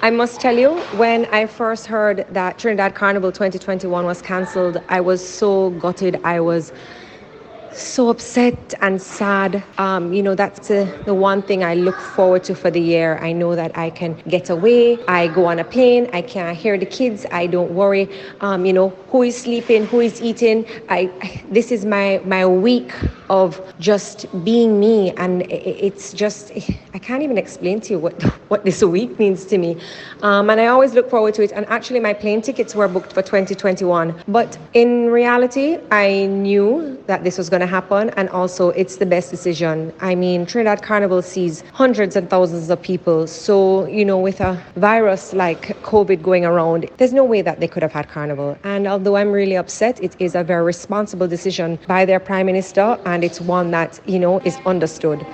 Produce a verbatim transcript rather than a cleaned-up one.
I must tell you, when I first heard that Trinidad Carnival twenty twenty-one was cancelled, I was so gutted. I was so upset and sad. Um, you know, that's uh, the one thing I look forward to for the year. I know that I can get away. I go on a plane. I can hear the kids. I don't worry. Um, you know, who is sleeping, who is eating. I. This is my my week of just being me, and it's just I can't even explain to you what what this week means to me. Um, and I always look forward to it. And actually, my plane tickets were booked for twenty twenty-one. But in reality, I knew that this was going to happen, and also it's the best decision. I mean, Trinidad Carnival sees hundreds and thousands of people, so you know, with a virus like COVID going around, there's no way that they could have had Carnival. And although I'm really upset, it is a very responsible decision by their Prime Minister, and it's one that, you know, is understood.